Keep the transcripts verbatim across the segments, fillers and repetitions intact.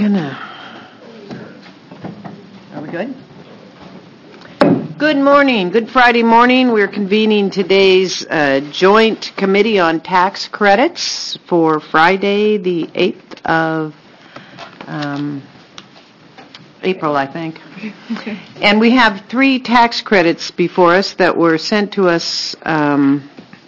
gonna... Are we good? Good morning. Good Friday morning. We're convening today's uh, joint committee on tax credits for Friday, the eighth of um, April, I think. Okay. And we have three tax credits before us that were sent to us um,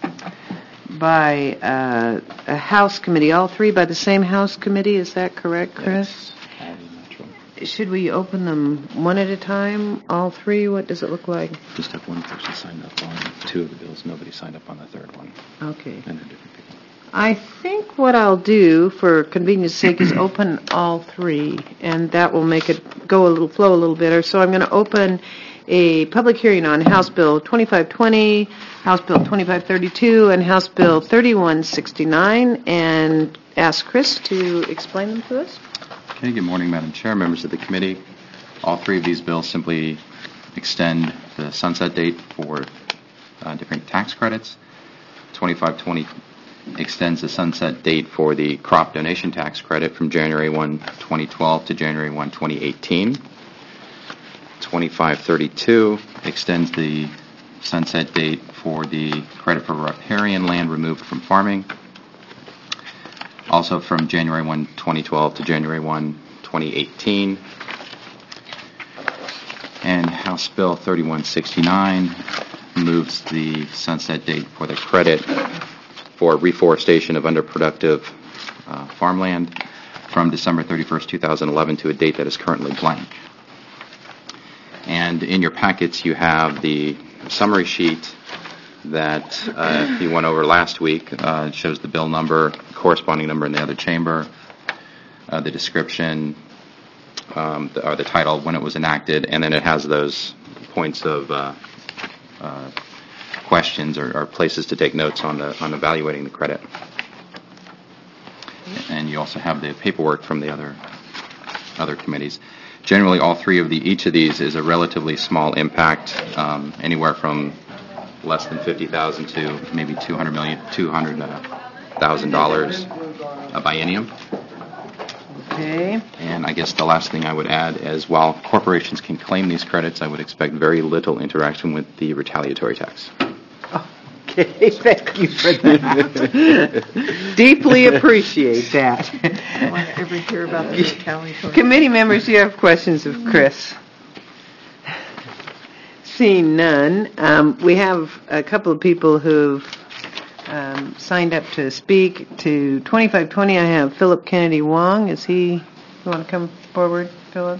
by uh, a House committee, all three by the same House committee. Is that correct, Chris? Yes. Should we open them one at a time, all three? What does it look like? Just have one person signed up on two of the bills. Nobody signed up on the third one. Okay. And they're different people. I think what I'll do, for convenience sake, is open all three, and that will make it go a little, flow a little better. So I'm going to open a public hearing on House Bill twenty-five twenty, House Bill twenty-five thirty-two, and House Bill thirty-one sixty-nine, and ask Chris to explain them to us. Okay, good morning, Madam Chair, members of the committee. All three of these bills simply extend the sunset date for uh, different tax credits. twenty-five twenty extends the sunset date for the crop donation tax credit from January first, twenty twelve to January first, twenty eighteen. twenty-five thirty-two extends the sunset date for the credit for riparian land removed from farming, also from January first, twenty twelve to January first, twenty eighteen. And House Bill thirty-one sixty-nine moves the sunset date for the credit for reforestation of underproductive uh, farmland from December thirty-first, two thousand eleven to a date that is currently blank. And in your packets you have the summary sheet that uh, you went over last week. Uh, it shows the bill number, corresponding number in the other chamber, uh, the description, um, the, or the title, when it was enacted, and then it has those points of uh, uh, questions or, or places to take notes on the on evaluating the credit. And you also have the paperwork from the other other committees. Generally, all three of the each of these is a relatively small impact, um, anywhere from less than fifty thousand dollars to maybe two hundred million dollars, two hundred thousand dollars a biennium. Okay. And I guess the last thing I would add is, while corporations can claim these credits, I would expect very little interaction with the retaliatory tax. Okay, thank you for that. Deeply appreciate that. I want to ever hear about the retaliatory. Committee members, do you have questions of Chris? Seeing none, um, we have a couple of people who've um, signed up to speak to twenty-five twenty. I have Philip Kennedy Wong. Is he? You want to come forward, Philip?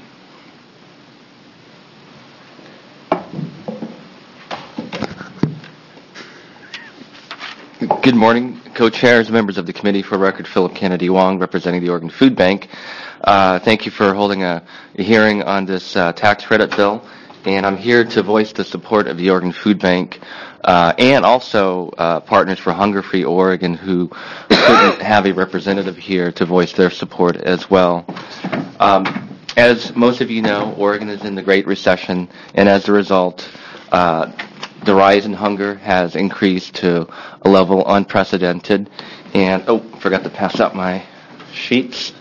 Good morning, co-chairs, members of the committee. For record, Philip Kennedy Wong, representing the Oregon Food Bank. Uh, thank you for holding a, a hearing on this uh, tax credit bill. And I'm here to voice the support of the Oregon Food Bank uh, and also uh, Partners for Hunger-Free Oregon, who couldn't have a representative here to voice their support as well. Um, as most of you know, Oregon is in the Great Recession, and as a result, uh, the rise in hunger has increased to a level unprecedented. And, oh, forgot to pass out my sheets.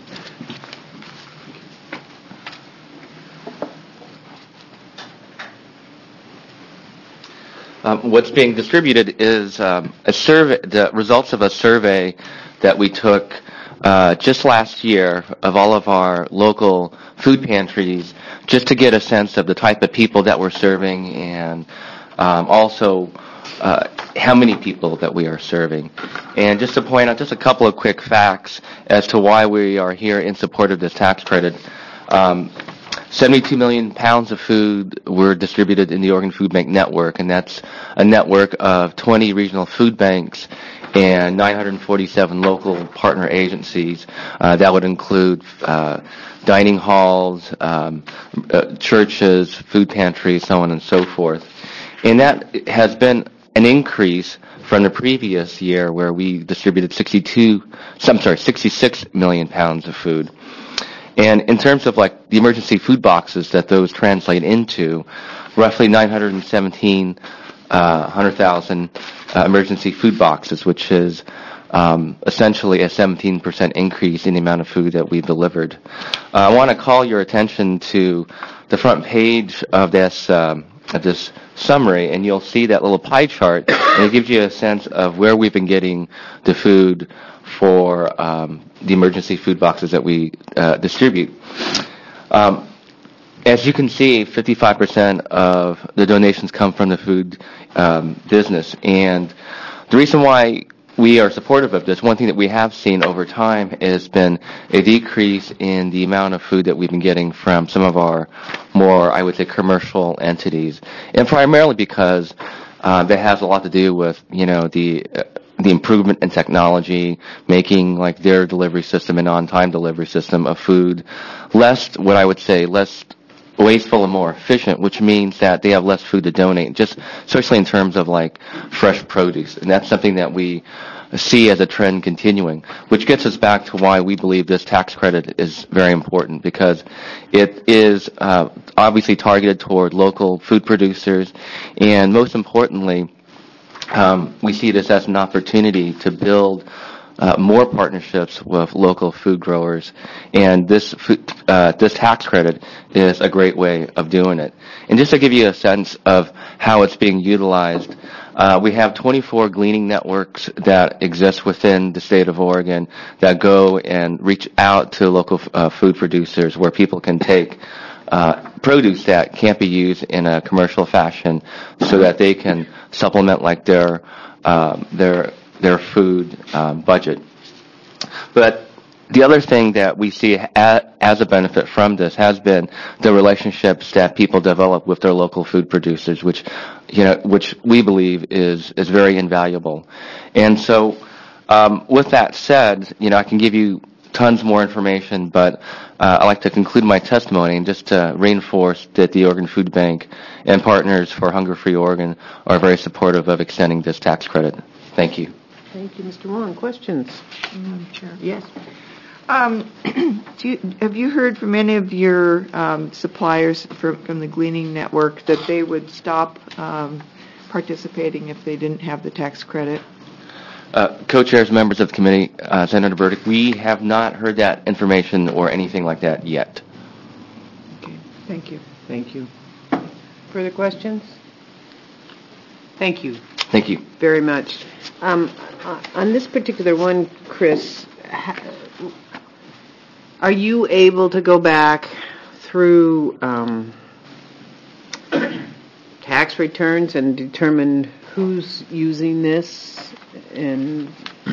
Um, what's being distributed is um, a survey, the results of a survey that we took uh, just last year of all of our local food pantries, just to get a sense of the type of people that we're serving, and um, also uh, how many people that we are serving. And just to point out just a couple of quick facts as to why we are here in support of this tax credit. Um, seventy-two million pounds of food were distributed in the Oregon Food Bank network, and that's a network of twenty regional food banks and nine hundred forty-seven local partner agencies. Uh, that would include uh, dining halls, um, uh, churches, food pantries, so on and so forth. And that has been an increase from the previous year, where we distributed sixty-two, I'm sorry, sixty-six million pounds of food. And in terms of like the emergency food boxes that those translate into, roughly nine hundred seventeen uh, one hundred thousand uh, emergency food boxes, which is um, essentially a seventeen percent increase in the amount of food that we delivered. Uh, I want to call your attention to the front page of this um, of this summary, and you'll see that little pie chart, and it gives you a sense of where we've been getting the food for um, the emergency food boxes that we uh, distribute. Um, as you can see, fifty-five percent of the donations come from the food um, business, and the reason why we are supportive of this, one thing that we have seen over time has been a decrease in the amount of food that we've been getting from some of our more, I would say, commercial entities, and primarily because uh, that has a lot to do with, you know, the uh, the improvement in technology, making like their delivery system an on-time delivery system of food less, what I would say, less wasteful and more efficient, which means that they have less food to donate, just especially in terms of like fresh produce. And that's something that we see as a trend continuing, which gets us back to why we believe this tax credit is very important, because it is uh, obviously targeted toward local food producers, and most importantly, um, we see this as an opportunity to build Uh, more partnerships with local food growers, and this food, uh, this tax credit is a great way of doing it. And just to give you a sense of how it's being utilized, uh, we have twenty-four gleaning networks that exist within the state of Oregon that go and reach out to local uh, food producers, where people can take uh, produce that can't be used in a commercial fashion, so that they can supplement like their uh, their their food um, budget. But the other thing that we see a, as a benefit from this has been the relationships that people develop with their local food producers, which, you know, which we believe is is very invaluable. And so, um, with that said, you know, I can give you tons more information, but uh, I'd like to conclude my testimony and just to reinforce that the Oregon Food Bank and Partners for Hunger Free Oregon are very supportive of extending this tax credit. Thank you. Thank you, Mister Wong. Questions? Madam Chair. Yes. Um, do you, have you heard from any of your um, suppliers for, from the Gleaning Network that they would stop um, participating if they didn't have the tax credit? Uh, co-chairs, members of the committee, uh, Senator Burdick, we have not heard that information or anything like that yet. Okay, thank you. Thank you. Further questions? Thank you Thank you. very much. Um, uh, on this particular one, Chris, ha- are you able to go back through um, tax returns and determine who's using this? And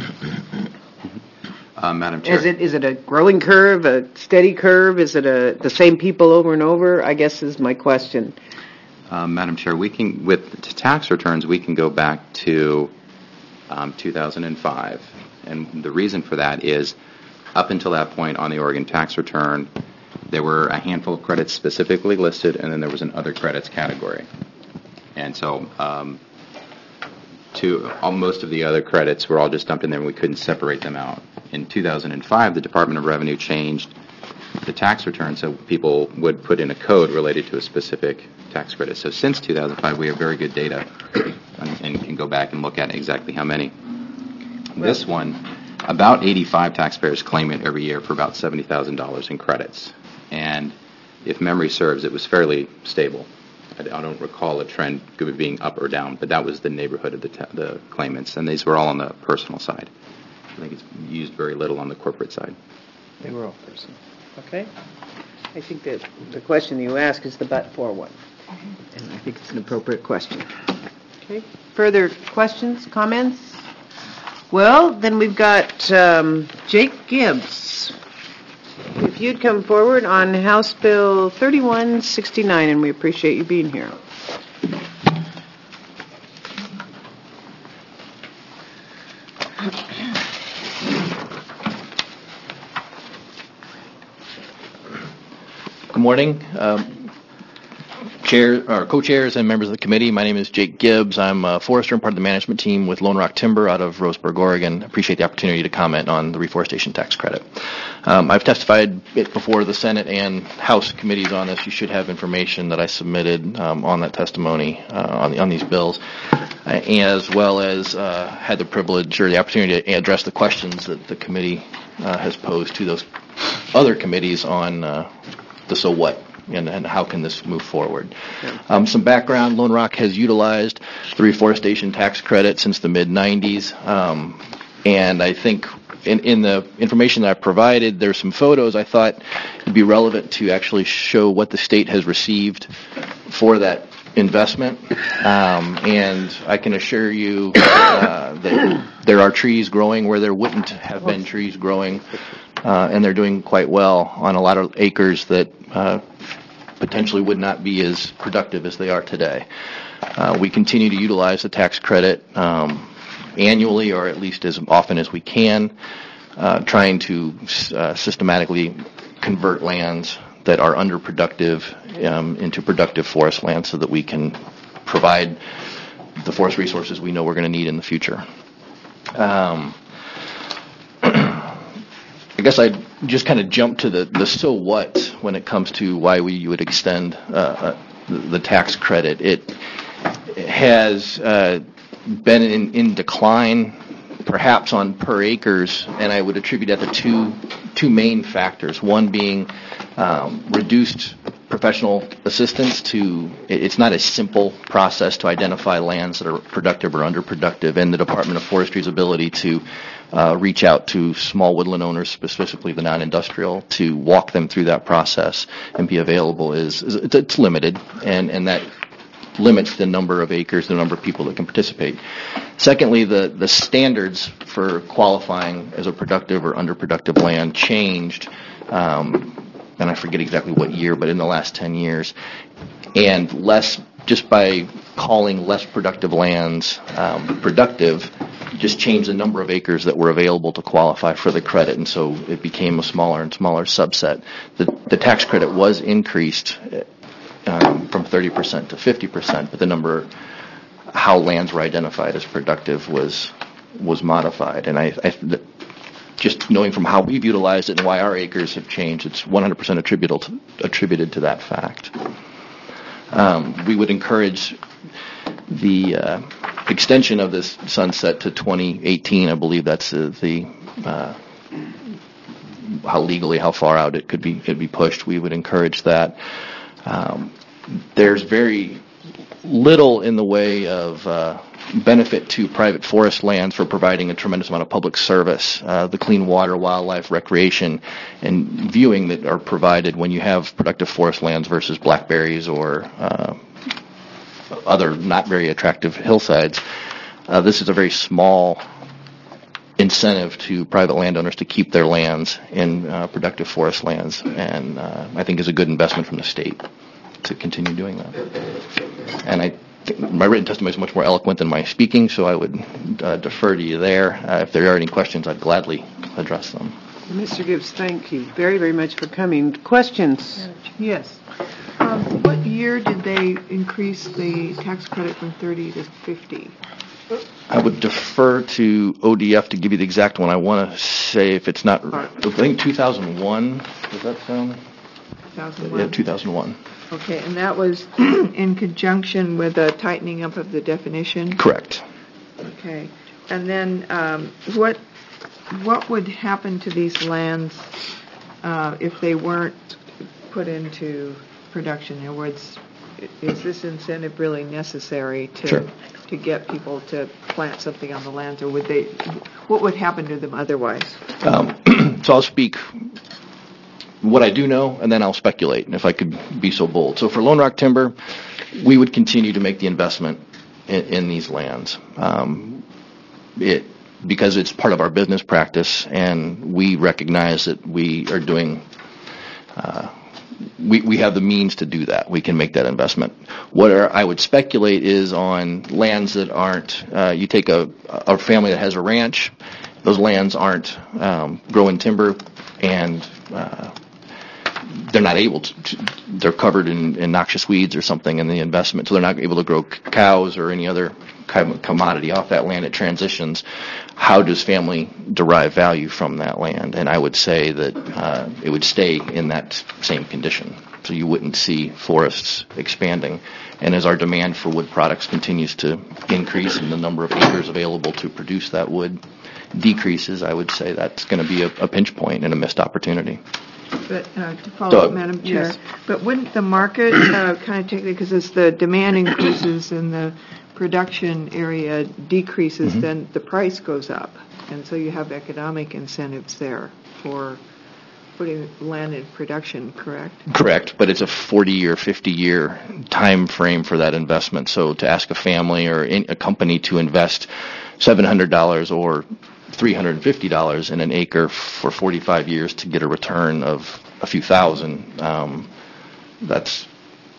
Uh, Madam Chair. is it is it a growing curve, a steady curve? Is it a the same people over and over? I guess is my question. Uh, Madam Chair, we can, with t- tax returns, we can go back to um, two thousand five. And the reason for that is, up until that point on the Oregon tax return, there were a handful of credits specifically listed, and then there was an other credits category. And so um, to all, most of the other credits were all just dumped in there, and we couldn't separate them out. In two thousand five, the Department of Revenue changed the tax return so people would put in a code related to a specific tax credit. So since two thousand five, we have very good data and, and can go back and look at exactly how many. This one, about eighty-five taxpayers claim it every year for about seventy thousand dollars in credits. And if memory serves, it was fairly stable. I, I don't recall a trend being up or down, but that was the neighborhood of the, ta- the claimants. And these were all on the personal side. I think it's used very little on the corporate side. They were all personal. Okay. I think that the question you ask is the but-for one. And I think it's an appropriate question. Okay. Further questions, comments? Well, then we've got um, Jake Gibbs. If you'd come forward on House Bill thirty-one sixty-nine, and we appreciate you being here. Good morning. Um, chair, or co-chairs and members of the committee. My name is Jake Gibbs. I'm a forester and part of the management team with Lone Rock Timber out of Roseburg, Oregon. Appreciate the opportunity to comment on the reforestation tax credit. Um, I've testified before the Senate and House committees on this. You should have information that I submitted um, on that testimony uh, on, the, on these bills, uh, as well as uh, had the privilege or the opportunity to address the questions that the committee uh, has posed to those other committees on uh, the so what. And, and how can this move forward? Yeah. Um, some background, Lone Rock has utilized the reforestation tax credit since the mid nineties. Um, and I think in, in the information that I provided, there's some photos I thought would be relevant to actually show what the state has received for that investment. Um, and I can assure you uh, that there are trees growing where there wouldn't have been trees growing. Uh, and they're doing quite well on a lot of acres that uh, potentially would not be as productive as they are today. Uh, we continue to utilize the tax credit um, annually, or at least as often as we can, uh, trying to uh, systematically convert lands that are underproductive um, into productive forest land so that we can provide the forest resources we know we're going to need in the future. Um, I guess I'd just kind of jump to the, the so what when it comes to why we would extend uh, the, the tax credit. It has uh, been in, in decline, perhaps on per acres, and I would attribute that to two two main factors. One being um, reduced professional assistance to, it's not a simple process to identify lands that are productive or underproductive, and the Department of Forestry's ability to uh, reach out to small woodland owners, specifically the non-industrial, to walk them through that process and be available is, is it's limited, and, and that limits the number of acres, the number of people that can participate. Secondly, the, the standards for qualifying as a productive or underproductive land changed, um, and I forget exactly what year, but in the last ten years, and less, just by calling less productive lands um, productive, just changed the number of acres that were available to qualify for the credit, and so it became a smaller and smaller subset. The, the tax credit was increased um, from thirty percent to fifty percent, but the number, how lands were identified as productive was was modified, and I, I just knowing from how we've utilized it and why our acres have changed, it's one hundred percent attributable to, attributed to that fact. Um, we would encourage the uh, extension of this sunset to twenty eighteen. I believe that's uh, the uh, how legally, how far out it could be could be pushed. We would encourage that. Um, there's very little in the way of uh, benefit to private forest lands for providing a tremendous amount of public service, uh, the clean water, wildlife, recreation, and viewing that are provided when you have productive forest lands versus blackberries or uh, other not very attractive hillsides. Uh, this is a very small incentive to private landowners to keep their lands in uh, productive forest lands, and uh, I think is a good investment from the state to continue doing that. And I think my written testimony is much more eloquent than my speaking, so I would uh, defer to you there. Uh, if there are any questions, I'd gladly address them. Mister Gibbs, thank you very, very much for coming. Questions? Yes. Um, what year did they increase the tax credit from thirty to fifty? I would defer to O D F to give you the exact one. I want to say if it's not, I think two thousand one. Does that sound? two thousand one. Yeah, two thousand one. Okay, and that was in conjunction with a tightening up of the definition? Correct. Okay, and then um, what what would happen to these lands uh, if they weren't put into production? In other words, is this incentive really necessary to sure. to get people to plant something on the land, or would they? What would happen to them otherwise? Um, so I'll speak what I do know, and then I'll speculate, if I could be so bold. So for Lone Rock Timber, we would continue to make the investment in, in these lands. Um, it because it's part of our business practice, and we recognize that we are doing. Uh, We, we have the means to do that. We can make that investment. What are, I would speculate is on lands that aren't, uh, you take a, a family that has a ranch, those lands aren't um, growing timber, and uh, they're not able to, to they're covered in, in noxious weeds or something in the investment, so they're not able to grow c- cows or any other kind of commodity off that land. It transitions. How does family derive value from that land? And I would say that uh, it would stay in that same condition. So you wouldn't see forests expanding. And as our demand for wood products continues to increase and the number of acres available to produce that wood decreases, I would say that's going to be a, a pinch point and a missed opportunity. But uh, to follow So- up, Madam Chair, Yes. but wouldn't the market uh, kind of take it, because as the demand increases and the production area decreases, Mm-hmm. then the price goes up. And so you have economic incentives there for putting land in production, correct? Correct, but it's a forty-year, fifty-year time frame for that investment. So to ask a family or in, a company to invest seven hundred dollars or three hundred fifty dollars in an acre for forty-five years to get a return of a few thousand, um, that's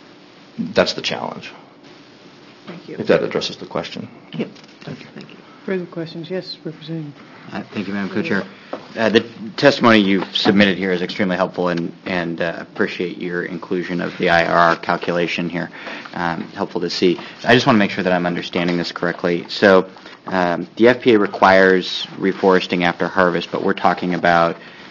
that's the challenge. Thank you. If that addresses the question. Yep. Thank you. Thank you. Further questions? Yes, Representative. Uh, Thank you, Madam Co-Chair. Uh, The testimony you've submitted here is extremely helpful, and and uh, appreciate your inclusion of the I R R calculation here. Um, Helpful to see. I just want to make sure that I'm understanding this correctly. So um, the F P A requires reforesting after harvest, but we're talking about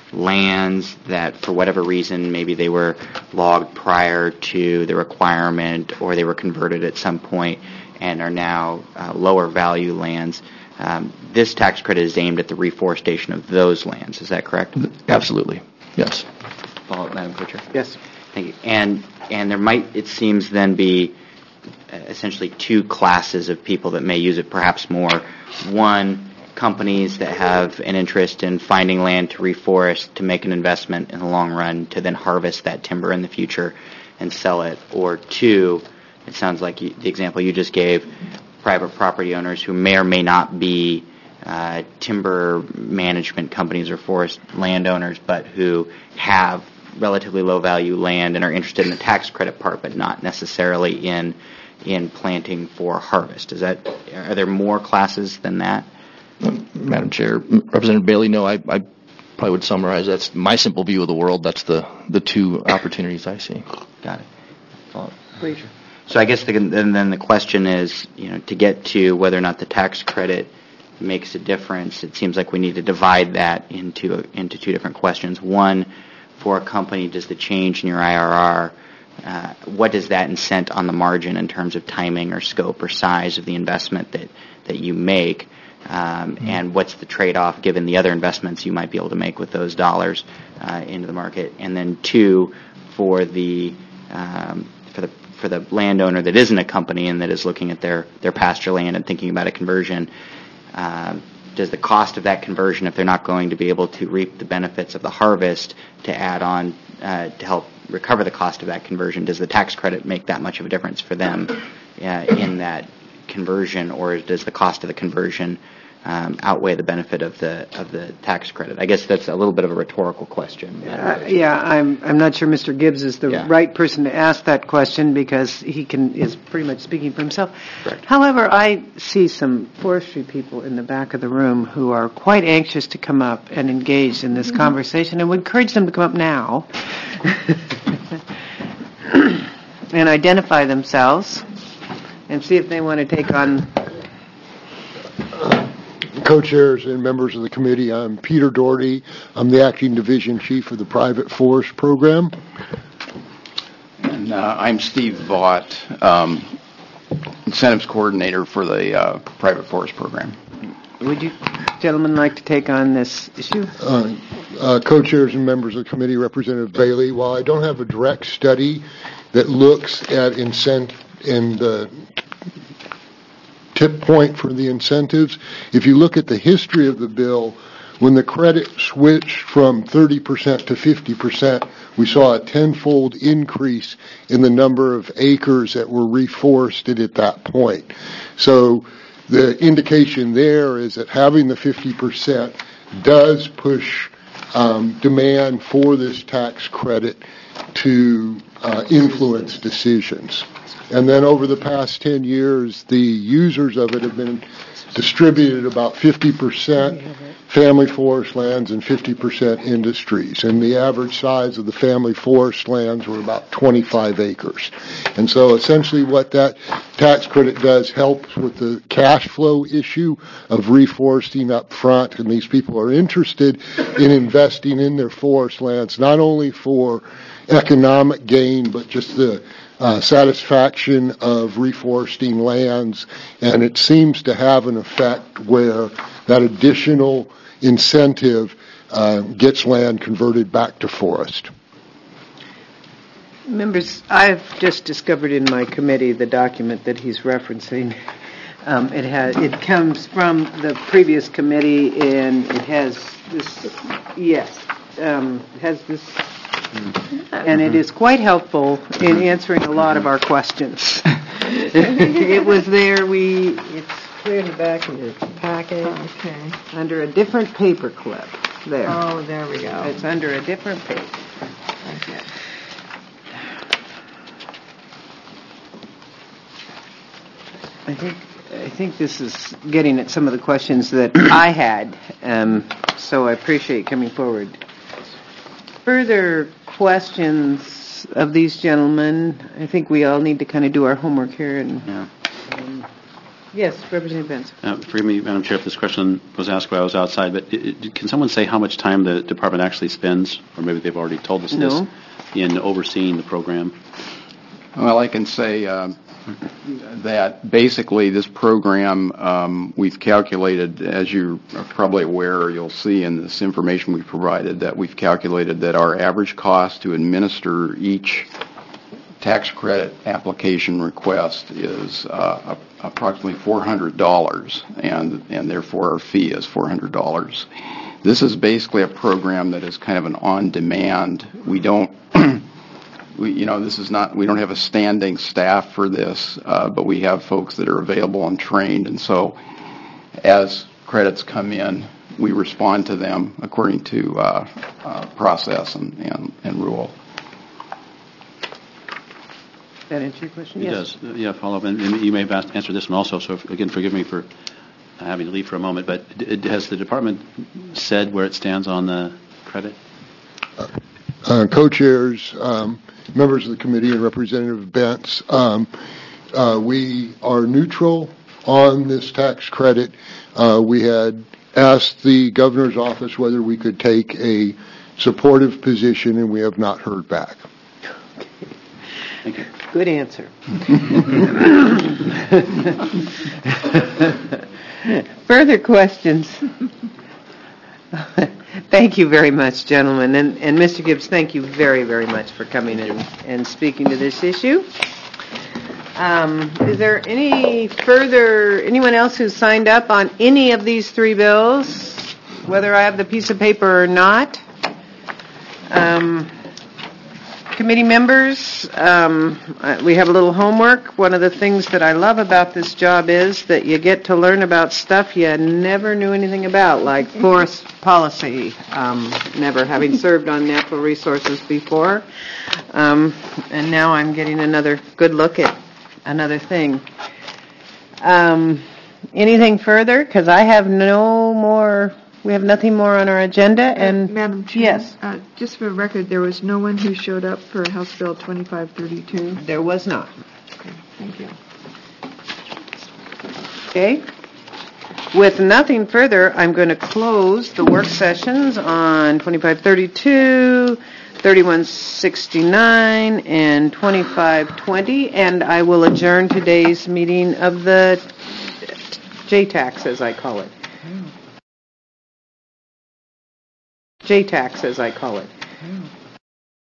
lands that, for whatever reason, maybe they were logged prior to the requirement or they were converted at some point and are now uh, lower value lands. Um, this tax credit is aimed at the reforestation of those lands. Is that correct? Absolutely. Yes. Follow up, Madam Co-Chair. Yes. Thank you. And and there might, it seems, then be uh, essentially two classes of people that may use it, perhaps more. One, companies that have an interest in finding land to reforest to make an investment in the long run to then harvest that timber in the future and sell it. Or two, it sounds like you, the example you just gave, private property owners who may or may not be uh, timber management companies or forest landowners, but who have relatively low value land and are interested in the tax credit part, but not necessarily in in planting for harvest. Is that, are there more classes than that? Madam Chair, Representative Bailey, no, I, I probably would summarize. That's my simple view of the world. That's the, the two opportunities I see. Got it. Follow up. Please. So I guess the, then, then the question is, you know, to get to whether or not the tax credit makes a difference, it seems like we need to divide that into into two different questions. One, for a company, does the change in your I R R, uh, what does that incent on the margin in terms of timing or scope or size of the investment that, that you make? Um, mm-hmm. And what's the trade-off given the other investments you might be able to make with those dollars uh, into the market? And then two, for the um, for the for the landowner that isn't a company and that is looking at their, their pasture land and thinking about a conversion, uh, does the cost of that conversion, if they're not going to be able to reap the benefits of the harvest to add on uh, to help recover the cost of that conversion, does the tax credit make that much of a difference for them uh, in that conversion, or does the cost of the conversion um, outweigh the benefit of the of the tax credit? I guess that's a little bit of a rhetorical question. Uh, yeah, I'm I'm not sure Mister Gibbs is the Yeah. right person to ask that question because he can is pretty much speaking for himself. Correct. However, I see some forestry people in the back of the room who are quite anxious to come up and engage in this conversation, and would encourage them to come up now and identify themselves and see if they want to take on. Co-chairs and members of the committee, I'm Peter Doherty. I'm the acting division chief of the private forest program. And uh, I'm Steve Vaught, um, incentives coordinator for the uh, private forest program. Would you gentlemen like to take on this issue? Uh, uh, co-chairs and members of the committee, Representative Bailey, while I don't have a direct study that looks at incent and the tip point for the incentives, if you look at the history of the bill, when the credit switched from thirty percent to fifty percent, we saw a tenfold increase in the number of acres that were reforested at that point. So the indication there is that having the fifty percent does push um, demand for this tax credit to uh, influence decisions. And then over the past ten years, the users of it have been distributed about fifty percent family forest lands and fifty percent industries. And the average size of the family forest lands were about twenty-five acres. And so essentially what that tax credit does helps with the cash flow issue of reforesting up front. And these people are interested in investing in their forest lands, not only for economic gain, but just the Uh, satisfaction of reforesting lands, and it seems to have an effect where that additional incentive uh, gets land converted back to forest. Members, I've just discovered in my committee the document that he's referencing. Um, it has, it comes from the previous committee, and it has this, yes, um, it has this, and it is quite helpful in answering a lot of our questions. It was there, we, it's clear in the back of your packet, Okay. under a different paper clip, there. Oh, there we go. It's under a different page. Okay. I think, I think this is getting at some of the questions that I had, um, so I appreciate coming forward. Further questions of these gentlemen? I think we all need to kind of do our homework here. And Yeah. um, yes, Representative Benson. Uh, forgive me, Madam Chair, if this question was asked while I was outside, but it, it, can someone say how much time the department actually spends, or maybe they've already told us No. this, in overseeing the program? Well, I can say um, that basically this program, um, we've calculated, as you are probably aware, or you'll see in this information we provided, that we've calculated that our average cost to administer each tax credit application request is uh, approximately four hundred dollars, and, and therefore our fee is four hundred dollars. This is basically a program that is kind of an on-demand. We don't We, you know, this is not, we don't have a standing staff for this, uh, but we have folks that are available and trained. And so as credits come in, we respond to them according to uh, uh, process and, and, and rule. That answer your question? It Yes. does. Uh, yeah, follow up. And, and you may have asked, answered this one also, so if, again, forgive me for having to leave for a moment, but d- d- has the department said where it stands on the credit? Uh, co-chairs, um, members of the committee, and Representative Bentz, um, uh, we are neutral on this tax credit. Uh, we had asked the governor's office whether we could take a supportive position, and we have not heard back. Thank you. Good answer. Further questions? Thank you very much, gentlemen. And, and Mister Gibbs, thank you very, very much for coming in and speaking to this issue. Um, is there any further, anyone else who's signed up on any of these three bills, whether I have the piece of paper or not? Um, committee members, um, uh, we have a little homework. One of the things that I love about this job is that you get to learn about stuff you never knew anything about, like forest policy, um, never having served on natural resources before. Um, and now I'm getting another good look at another thing. Um, anything further? Because I have no more, we have nothing more on our agenda. And Madam Chair? Yes. Uh, just for the record, there was no one who showed up for House Bill twenty-five thirty-two. There was not. Okay, thank you. Okay. With nothing further, I'm going to close the work sessions on twenty-five thirty-two, thirty-one sixty-nine, and twenty-five twenty, and I will adjourn today's meeting of the J TAX, as I call it. J TAX, as I call it.